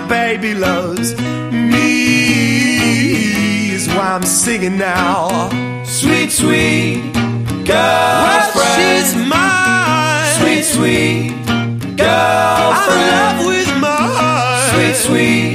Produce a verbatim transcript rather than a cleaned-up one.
baby loves me, is why I'm singing now. Sweet, sweet girlfriend. Well, she's mine. Sweet, sweet girlfriend. I'm in love with my heart. Sweet, sweet